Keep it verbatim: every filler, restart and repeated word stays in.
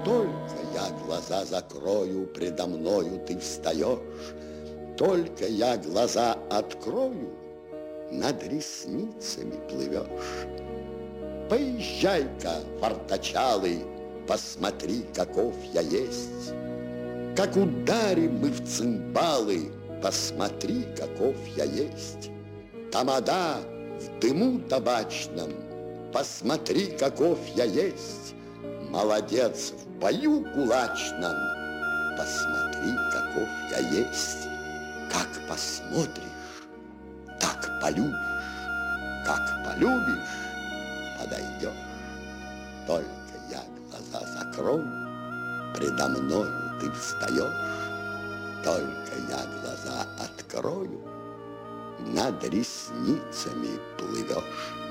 Только я глаза закрою, предо мною ты встаешь. Только я глаза открою, над ресницами плывешь. Поезжай-ка, фарточалый, посмотри, каков я есть. Как ударим мы в цимбалы, посмотри, каков я есть. Тамада в дыму табачном, посмотри, каков я есть. Молодец в бою кулачном, посмотри, каков я есть. Как посмотришь, так полюбишь, как полюбишь, подойдешь. Только я глаза закрою, предо мною ты встаешь. Только я глаза открою, над ресницами плывешь.